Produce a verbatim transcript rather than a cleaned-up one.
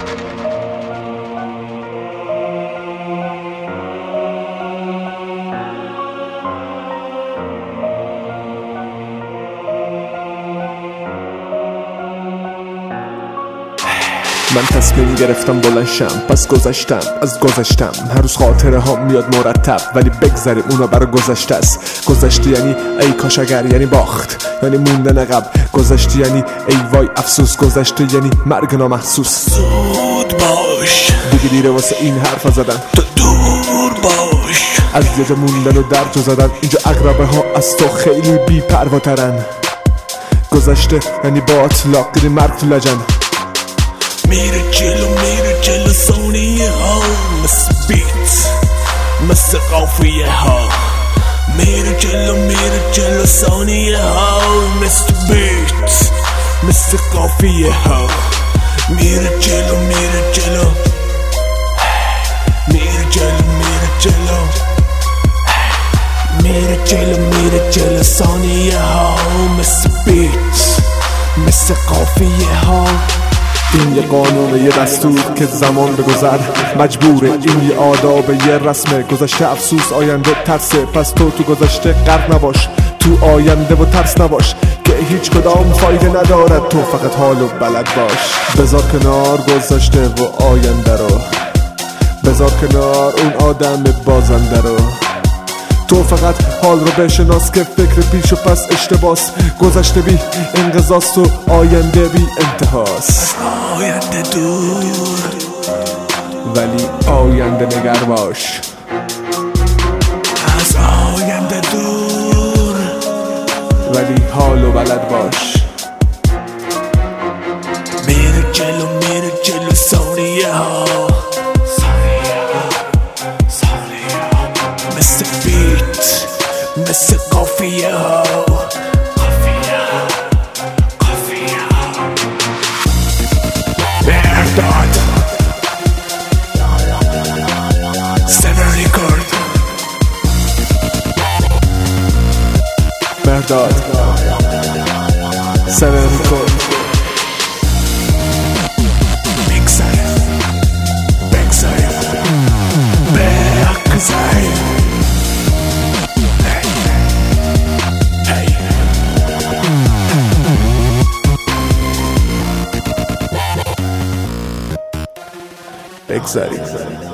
من تصمیم گرفتم بلنشم، پس گذشتم از گذشتم. هر روز خاطره ها میاد مرتب، ولی بگذاریم اونا برای گذشته است. گذشته یعنی ای کاش اگر، یعنی باخت، یعنی موندن عقب. گذشته یعنی ای وای افسوس، گذشته یعنی مرگ نامحسوس. زود باش دیگه دیره واسه این حرف زدن، تو دور باش از یه جا موندن و درجا زدن. اینجا اقربه ها از تو خیلی بی پرواترن. گذشته یعنی با اطلاق دیدی مرگ تو لجن. میره جلو میره جلو ثانیه ها، مثل بیت مثل قافیه ها. میره جلو میره جلو ثانیه ها، مثل بیت مثل قافیه ها. میره جلو میره جلو میره جلو میره جلو میره جلو میره جلو ثانیه ها، مثل بیت مثل قافیه ها. این یه قانون، یه دستور که زمان به گذر مجبوره. این یه آداب، یه رسمه. گذشته افسوس، آینده ترسه. پس تو تو گذشته غرق نباش، تو آینده و ترس نباش که هیچ کدام فایده ندارد. تو فقط حال و بلد باش. بذار کنار گذشته و آینده رو، بذار کنار اون آدم بازنده رو. تو فقط حال رو بشناس که فکر پیش و پس اشتباس. گذشته بی انقضاست و آینده بی انتهاست. آینده دور ولی آینده نگر باش. از آینده دور ولی حال و بلد باش. میره جلو میره جلو ثانیه ها، مثل بیت مثل قافیه ها. مرداد سبن ریکورد. مرداد سبن ریکورد. بگذاریم بگذاریم بگذاریم بگذاریم